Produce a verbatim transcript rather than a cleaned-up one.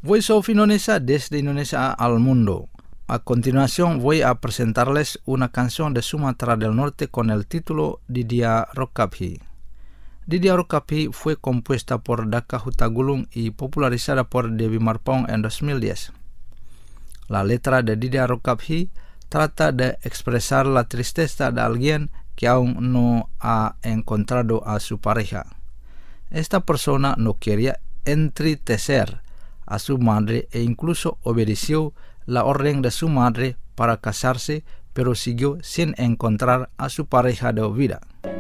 Voice of Indonesia desde Indonesia al mundo. A continuación voy a presentarles una canción de Sumatra del Norte con el título Didia Rokaphi. Didia Rokaphi fue compuesta por Daka Hutagulung y popularizada por Dewi Marpong en dos mil diez. La letra de Didia Rokaphi trata de expresar la tristeza de alguien que aún no ha encontrado a su pareja. Esta persona no quería entristecer a su madre e incluso obedeció la orden de su madre para casarse, pero siguió sin encontrar a su pareja de vida.